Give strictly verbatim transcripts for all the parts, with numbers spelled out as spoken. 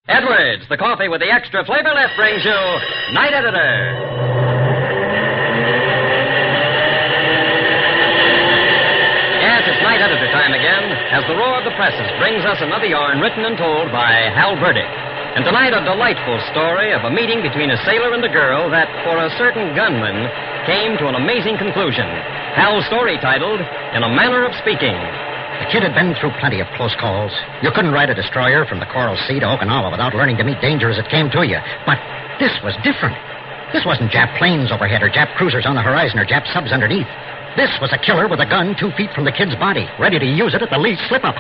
Edwards, the coffee with the extra flavor lift, brings you Night Editor. Yes, it's Night Editor time again, as the roar of the presses brings us another yarn written and told by Hal Burdick. And tonight, a delightful story of a meeting between a sailor and a girl that, for a certain gunman, came to an amazing conclusion. Hal's story titled, In a Manner of Speaking. The kid had been through plenty of close calls. You couldn't ride a destroyer from the Coral Sea to Okinawa without learning to meet danger as it came to you. But this was different. This wasn't Jap planes overhead or Jap cruisers on the horizon or Jap subs underneath. This was a killer with a gun two feet from the kid's body, ready to use it at the least slip-up.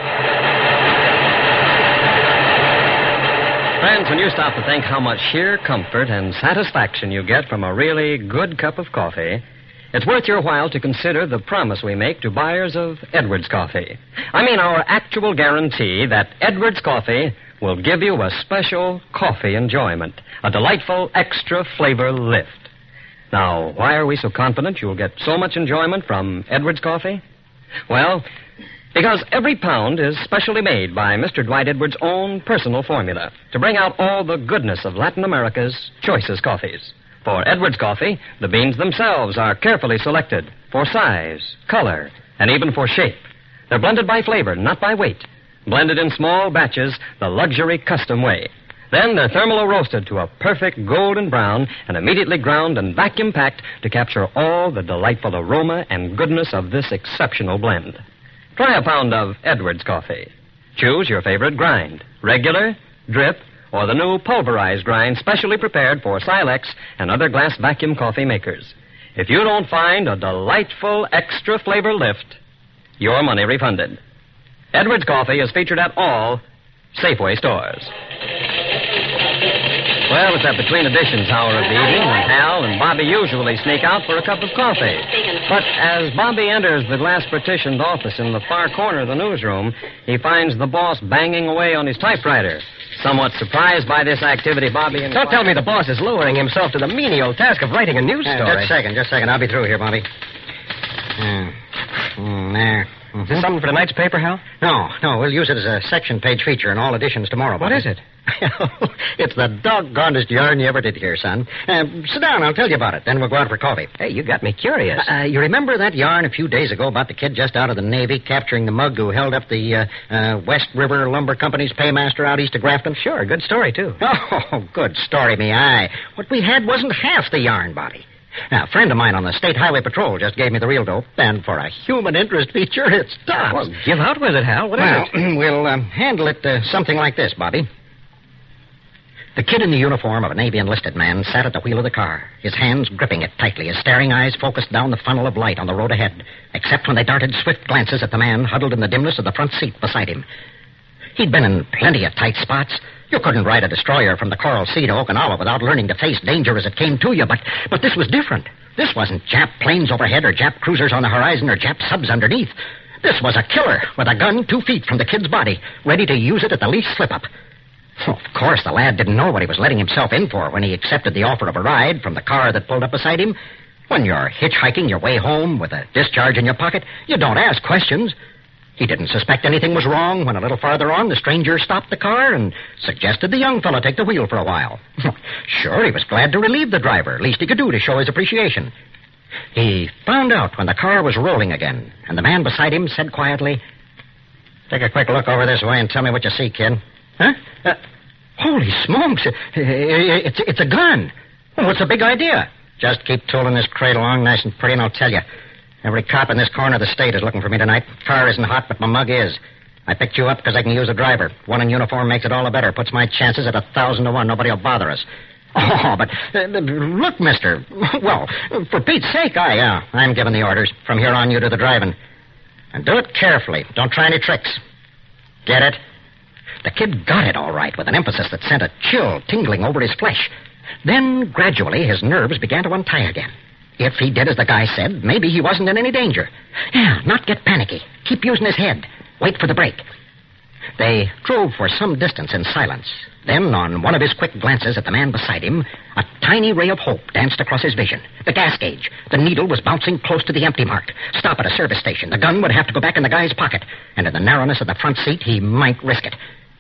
Friends, when you stop to think how much sheer comfort and satisfaction you get from a really good cup of coffee, it's worth your while to consider the promise we make to buyers of Edwards Coffee. I mean our actual guarantee that Edwards Coffee will give you a special coffee enjoyment, a delightful extra flavor lift. Now, why are we so confident you'll get so much enjoyment from Edwards Coffee? Well, because every pound is specially made by Mister Dwight Edwards' own personal formula to bring out all the goodness of Latin America's choicest coffees. For Edwards Coffee, the beans themselves are carefully selected for size, color, and even for shape. They're blended by flavor, not by weight. Blended in small batches, the luxury custom way. Then they're thermally roasted to a perfect golden brown and immediately ground and vacuum-packed to capture all the delightful aroma and goodness of this exceptional blend. Try a pound of Edwards Coffee. Choose your favorite grind, regular, drip, or the new pulverized grind specially prepared for Silex and other glass vacuum coffee makers. If you don't find a delightful extra flavor lift, your money refunded. Edwards Coffee is featured at all Safeway stores. Well, it's that between editions hour of the evening when Hal and Bobby usually sneak out for a cup of coffee. But as Bobby enters the glass-partitioned office in the far corner of the newsroom, he finds the boss banging away on his typewriter. Somewhat surprised by this activity, Bobby... And Don't tell me the boss is lowering himself to the menial task of writing a news Uh, story. just a second, just a second. I'll be through here, Bobby. Uh, mm, there. Is this something for tonight's paper, Hal? No, no, we'll use it as a section-page feature in all editions tomorrow. What Bobby. is it? It's the doggonedest yarn you ever did hear, son. Uh, sit down, I'll tell you about it. Then we'll go out for coffee. Hey, you got me curious. Uh, you remember that yarn a few days ago about the kid just out of the Navy capturing the mug who held up the uh, uh, West River Lumber Company's paymaster out east of Grafton? Sure, good story, too. Oh, good story, me eye. What we had wasn't half the yarn, Bobby. Now, a friend of mine on the State Highway Patrol just gave me the real dope, and for a human interest feature, it's tops. Well, give out with it, Hal. What well, is it? we'll um, handle it uh, something like this, Bobby. The kid in the uniform of a Navy enlisted man sat at the wheel of the car, his hands gripping it tightly, his staring eyes focused down the funnel of light on the road ahead, except when they darted swift glances at the man huddled in the dimness of the front seat beside him. He'd been in plenty of tight spots. You couldn't ride a destroyer from the Coral Sea to Okinawa without learning to face danger as it came to you, but, but this was different. This wasn't Jap planes overhead or Jap cruisers on the horizon or Jap subs underneath. This was a killer with a gun two feet from the kid's body, ready to use it at the least slip-up. Well, of course, the lad didn't know what he was letting himself in for when he accepted the offer of a ride from the car that pulled up beside him. When you're hitchhiking your way home with a discharge in your pocket, you don't ask questions. He didn't suspect anything was wrong when a little farther on the stranger stopped the car and suggested the young fellow take the wheel for a while. Sure, he was glad to relieve the driver, least he could do to show his appreciation. He found out when the car was rolling again, and the man beside him said quietly, "Take a quick look over this way and tell me what you see, kid." Huh? Uh, holy smokes, it's, it's a gun. Well, what's the big idea? Just keep tooling this crate along nice and pretty, and I'll tell you. Every cop in this corner of the state is looking for me tonight. Car isn't hot, but my mug is. I picked you up because I can use a driver. One in uniform makes it all the better. Puts my chances at a thousand to one. Nobody will bother us. Oh, but uh, look, mister. Well, for Pete's sake, I, uh, I'm giving the orders. From here on, you do the driving. And do it carefully. Don't try any tricks. Get it? The kid got it all right with an emphasis that sent a chill tingling over his flesh. Then, gradually, his nerves began to untie again. If he did as the guy said, maybe he wasn't in any danger. Yeah, not get panicky. Keep using his head. Wait for the break. They drove for some distance in silence. Then, on one of his quick glances at the man beside him, a tiny ray of hope danced across his vision. The gas gauge. The needle was bouncing close to the empty mark. Stop at a service station. The gun would have to go back in the guy's pocket. And in the narrowness of the front seat, he might risk it.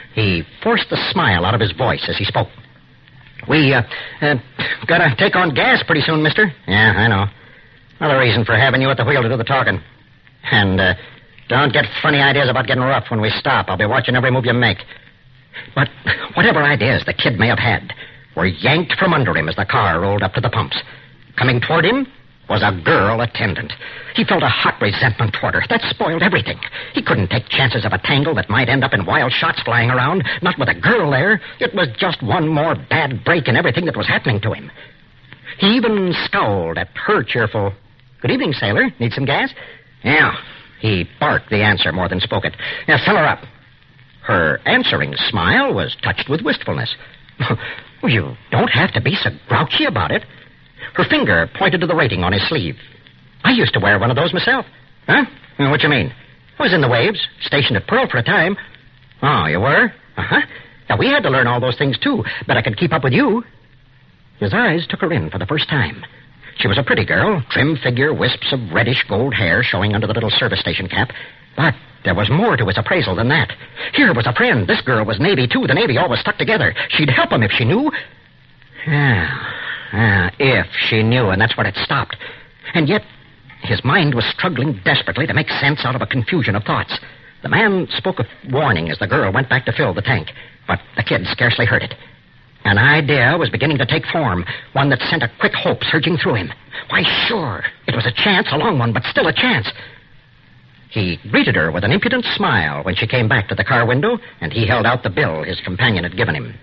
He forced the smile out of his voice as he spoke. We, uh, uh, gotta take on gas pretty soon, mister. Yeah, I know. Another reason for having you at the wheel to do the talking. And, uh, don't get funny ideas about getting rough when we stop. I'll be watching every move you make. But whatever ideas the kid may have had were yanked from under him as the car rolled up to the pumps. Coming toward him was a girl attendant. He felt a hot resentment toward her. That spoiled everything. He couldn't take chances of a tangle that might end up in wild shots flying around, not with a girl there. It was just one more bad break in everything that was happening to him. He even scowled at her cheerful, "Good evening, sailor. Need some gas?" "Yeah." He barked the answer more than spoke it. "Now, fill her up." Her answering smile was touched with wistfulness. "Well, you don't have to be so grouchy about it." Her finger pointed to the rating on his sleeve. "I used to wear one of those myself." "Huh? What you mean?" "I was in the waves, stationed at Pearl for a time." "Oh, you were?" "Uh-huh. Now, we had to learn all those things, too, but I could keep up with you." His eyes took her in for the first time. She was a pretty girl, trim figure, wisps of reddish gold hair showing under the little service station cap. But there was more to his appraisal than that. Here was a friend. This girl was Navy, too. The Navy always stuck together. She'd help him if she knew. Ah, ah, if she knew, and that's where it stopped. And yet, his mind was struggling desperately to make sense out of a confusion of thoughts. The man spoke of warning as the girl went back to fill the tank, but the kid scarcely heard it. An idea was beginning to take form, one that sent a quick hope surging through him. Why, sure, it was a chance, a long one, but still a chance. He greeted her with an impudent smile when she came back to the car window, and he held out the bill his companion had given him.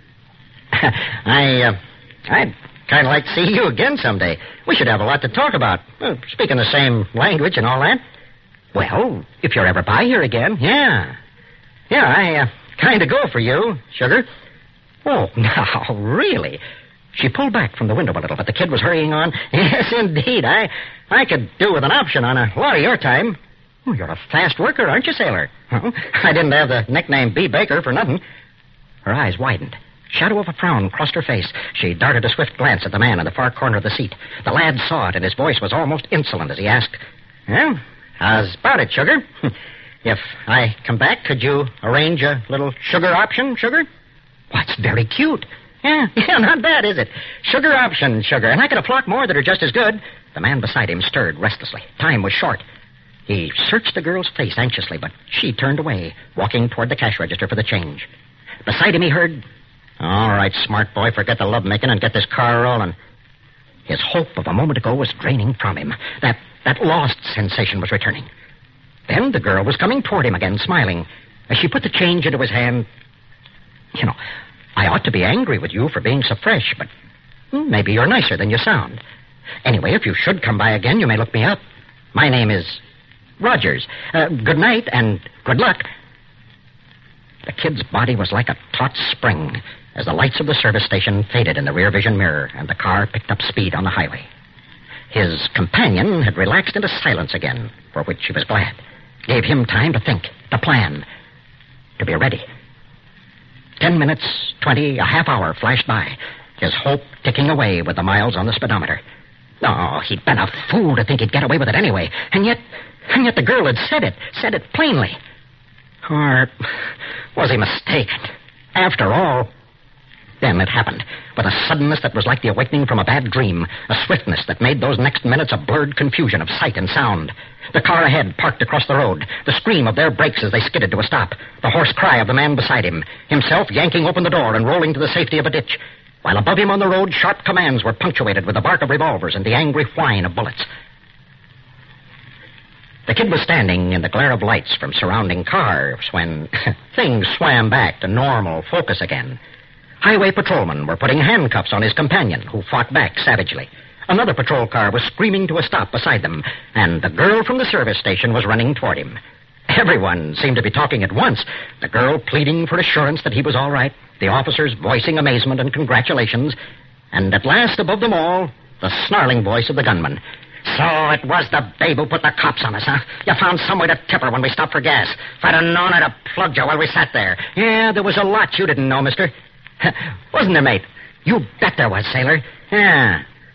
I, uh, I'd kind of like to see you again someday. We should have a lot to talk about, uh, speaking the same language and all that. Well, if you're ever by here again, yeah. Yeah, I uh, kind of go for you, sugar. Oh, now, really? She pulled back from the window a little, but the kid was hurrying on. Yes, indeed. I I could do with an option on a lot of your time. Oh, you're a fast worker, aren't you, sailor? Oh, I didn't have the nickname B. Baker for nothing. Her eyes widened. Shadow of a frown crossed her face. She darted a swift glance at the man in the far corner of the seat. The lad saw it, and his voice was almost insolent as he asked, "Well, how's about it, sugar? If I come back, could you arrange a little sugar option, sugar?" Why, it's very cute. Yeah, yeah, not bad, is it? Sugar option, sugar. And I got a flock more that are just as good. The man beside him stirred restlessly. Time was short. He searched the girl's face anxiously, but she turned away, walking toward the cash register for the change. Beside him he heard, "All right, smart boy, forget the lovemaking and get this car rolling." His hope of a moment ago was draining from him. That, that lost sensation was returning. Then the girl was coming toward him again, smiling. As she put the change into his hand, "You know, I ought to be angry with you for being so fresh, but maybe you're nicer than you sound. Anyway, if you should come by again, you may look me up. My name is Rogers. Uh, good night and good luck." The kid's body was like a taut spring as the lights of the service station faded in the rear vision mirror and the car picked up speed on the highway. His companion had relaxed into silence again, for which he was glad. Gave him time to think, to plan, to be ready. Ten minutes, twenty, a half hour flashed by, his hope ticking away with the miles on the speedometer. Oh, he'd been a fool to think he'd get away with it anyway. And yet, and yet the girl had said it, said it plainly. Or was he mistaken? After all, then it happened, with a suddenness that was like the awakening from a bad dream, a swiftness that made those next minutes a blurred confusion of sight and sound. The car ahead parked across the road, the scream of their brakes as they skidded to a stop, the hoarse cry of the man beside him, himself yanking open the door and rolling to the safety of a ditch, while above him on the road sharp commands were punctuated with the bark of revolvers and the angry whine of bullets. The kid was standing in the glare of lights from surrounding cars when things swam back to normal focus again. Highway patrolmen were putting handcuffs on his companion, who fought back savagely. Another patrol car was screaming to a stop beside them, and the girl from the service station was running toward him. Everyone seemed to be talking at once, the girl pleading for assurance that he was all right, the officers voicing amazement and congratulations, and at last, above them all, the snarling voice of the gunman. "So it was the babe who put the cops on us, huh? You found some way to tip her when we stopped for gas. If I'd have known, I'd have plugged you while we sat there." "Yeah, there was a lot you didn't know, mister." "Wasn't there, mate?" "You bet there was, sailor." "Yeah.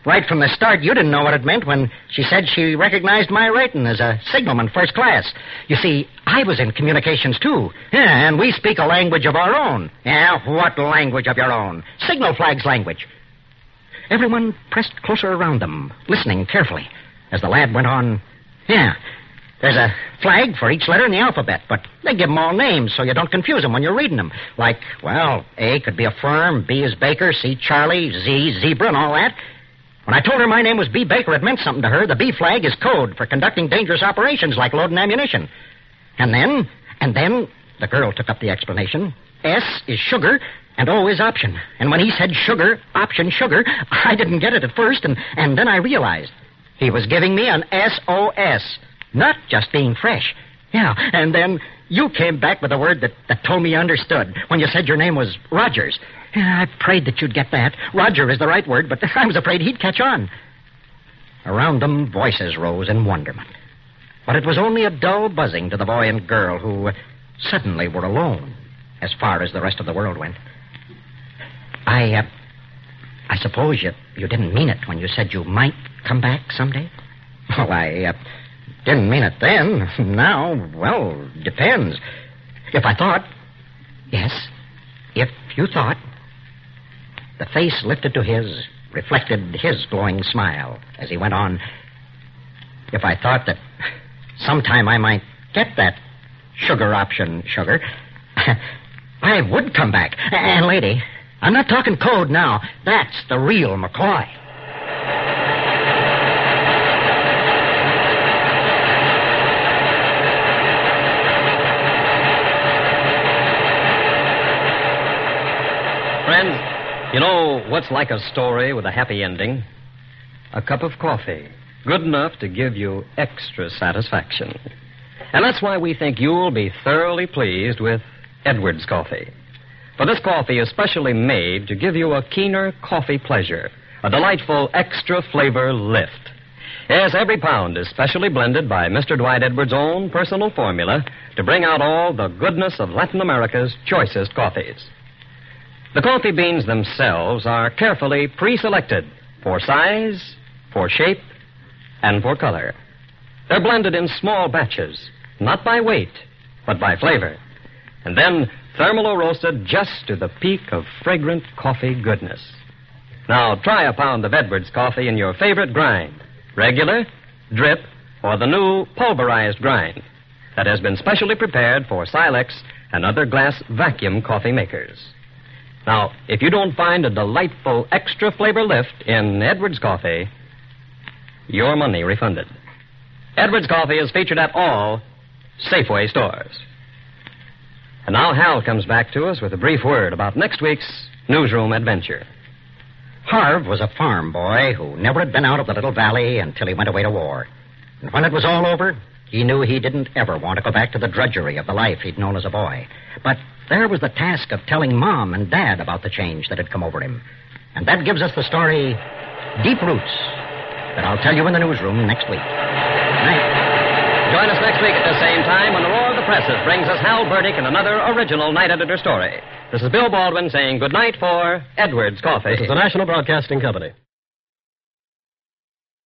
Right from the start, you didn't know what it meant when she said she recognized my rating as a signalman first class. You see, I was in communications, too. Yeah, and we speak a language of our own. Yeah, what language of your own? Signal flags language. Everyone pressed closer around them, listening carefully, as the lad went on. Yeah, there's a flag for each letter in the alphabet, but they give them all names so you don't confuse them when you're reading them. Like, well, A could be a firm, B is Baker, C Charlie, Z zebra, and all that. When I told her my name was B. Baker, it meant something to her. The B flag is code for conducting dangerous operations like loading ammunition. And then, and then, the girl took up the explanation. S is sugar, and O is option. And when he said sugar, option, sugar, I didn't get it at first, and, and then I realized he was giving me an S O S, not just being fresh. Yeah, and then you came back with a word that, that told me you understood when you said your name was Rogers. Yeah, I prayed that you'd get that. Roger is the right word, but I was afraid he'd catch on. Around them, voices rose in wonderment. But it was only a dull buzzing to the boy and girl who suddenly were alone as far as the rest of the world went. I, uh, I suppose you, you didn't mean it when you said you might come back someday? Well, I uh, didn't mean it then. Now, well, depends. If I thought... Yes, if you thought... The face lifted to his, reflected his glowing smile as he went on. If I thought that sometime I might get that sugar option, sugar, I would come back. And, lady, I'm not talking code now. That's the real McCoy. Friends, you know what's like a story with a happy ending? A cup of coffee, good enough to give you extra satisfaction. And that's why we think you'll be thoroughly pleased with Edwards Coffee. For this coffee is specially made to give you a keener coffee pleasure, a delightful extra flavor lift. Yes, every pound is specially blended by Mister Dwight Edwards' own personal formula to bring out all the goodness of Latin America's choicest coffees. The coffee beans themselves are carefully pre-selected for size, for shape, and for color. They're blended in small batches, not by weight, but by flavor, and then thermalo-roasted just to the peak of fragrant coffee goodness. Now, try a pound of Edwards coffee in your favorite grind, regular, drip, or the new pulverized grind that has been specially prepared for Silex and other glass vacuum coffee makers. Now, if you don't find a delightful extra flavor lift in Edwards Coffee, your money refunded. Edwards Coffee is featured at all Safeway stores. And now Hal comes back to us with a brief word about next week's newsroom adventure. Harv was a farm boy who never had been out of the little valley until he went away to war. And when it was all over, he knew he didn't ever want to go back to the drudgery of the life he'd known as a boy. But there was the task of telling Mom and Dad about the change that had come over him. And that gives us the story, Deep Roots, that I'll tell you in the newsroom next week. Night. Join us next week at the same time when the Roar of the Presses brings us Hal Burdick and another original Night Editor story. This is Bill Baldwin saying goodnight for Edwards Coffee. This is the National Broadcasting Company.